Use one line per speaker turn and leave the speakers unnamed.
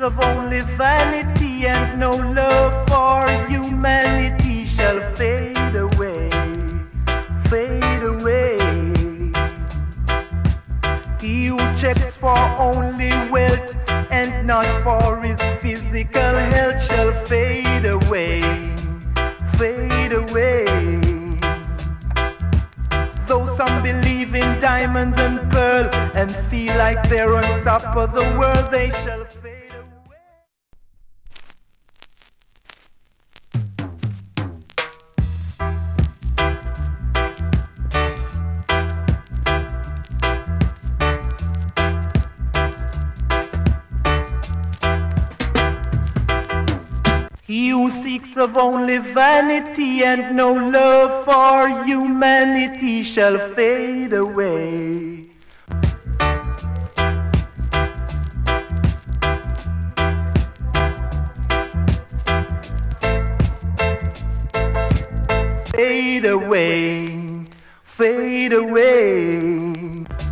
of only vanity, and no love for humanity shall fade away, fade away. He who checks for only wealth and not for his physical health shall fade away, fade away. Though some believe in diamonds and pearl and feel like they're on top of the world, they shall fade away. He who seeks of only vanity and no love for humanity shall fade away. Fade away, fade away.